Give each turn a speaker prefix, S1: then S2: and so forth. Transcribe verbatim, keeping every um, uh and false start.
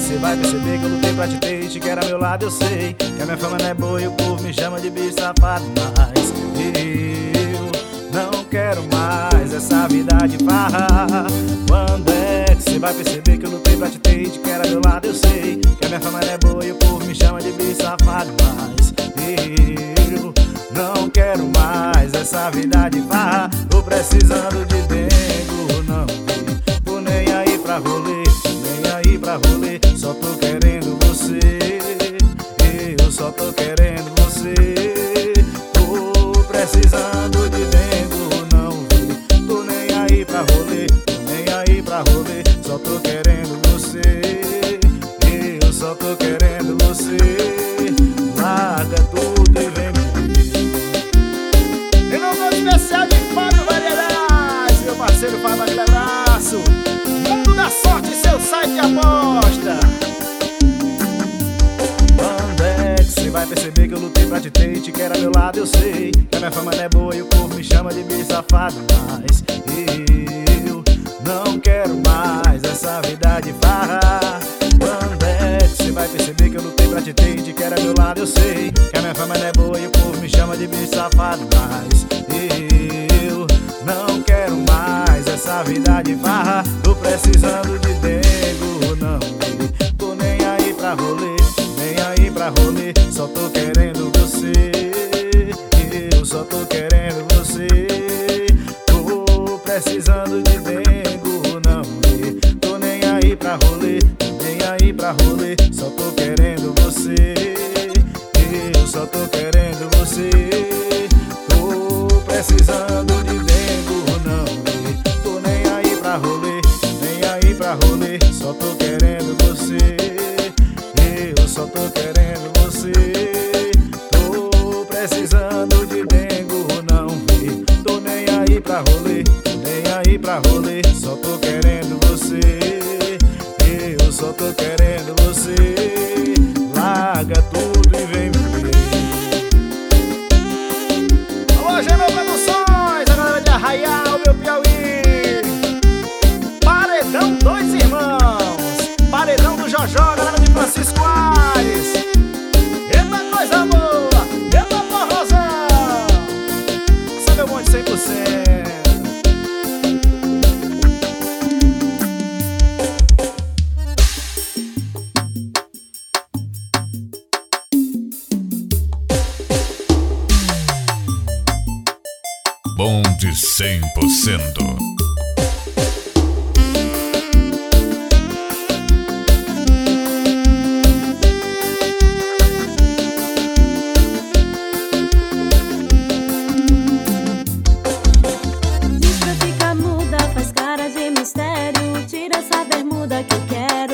S1: cê vai perceber que eu lutei pra te ter e te quero ao meu lado. Eu sei que a minha fama não é boa e o povo me chama de bicho safado, mas eu não quero mais essa vida de farra. Quando é que cê vai perceber que eu lutei pra te ter e te quero ao meu lado? Eu sei que a minha fama não é boa e o povo me chama de bicho safado, mas eu não quero mais essa vida de farra. Tô precisando de dengo, não tô nem aí pra rolê, nem aí pra rolê. Só tô querendo você, eu só tô querendo você. Tô precisando de dengo, não vi. Tô nem aí pra rolê, nem aí pra rolê. Só tô querendo você, eu só tô querendo você. Larga tudo e vem comigo. Em nome especial de Fábio Variedades, meu parceiro Fábio, aquele abraço. Mundo da Sorte, seu site de aposta. Quando é que cê vai perceber que eu lutei pra te ter e te quero ao meu lado? Eu sei que a minha fama não é boa e o povo me chama de bicho safado, mas eu não quero mais essa vida de farra. Quando é que cê vai perceber que eu lutei pra te ter e te quero ao meu lado? Eu sei que a minha fama não é boa e o povo me chama de bicho safado, mas eu não quero mais essa vida de farra. Tô precisando de dengo, não tô nem aí pra rolê, nem aí pra rolê. Só tô querendo você, eu só tô querendo você. Tô precisando de dengo, não tô nem aí pra rolê, nem aí pra rolê. Só tô querendo você, eu só tô querendo você. Tô precisando de dengo, não tô nem aí pra rolê, nem aí pra rolê. Só tô querendo você, eu só tô querendo você. Tô precisando de dengo, não tô nem aí pra rolê, nem aí pra rolê. Só tô querendo você, eu só tô querendo você. Larga tudo e vem me ver. Alô, Genô Produções, a galera de Arraial, meu Piauí. Paredão Dois Irmãos, Paredão do Jojó, a galera de Francisco Aires. Eita coisa boa, eita porrozão. Esse é meu monte cem por cento.
S2: Bonde cem por cento.
S3: Diz pra ficar muda, faz cara de mistério. Tira essa bermuda que eu quero.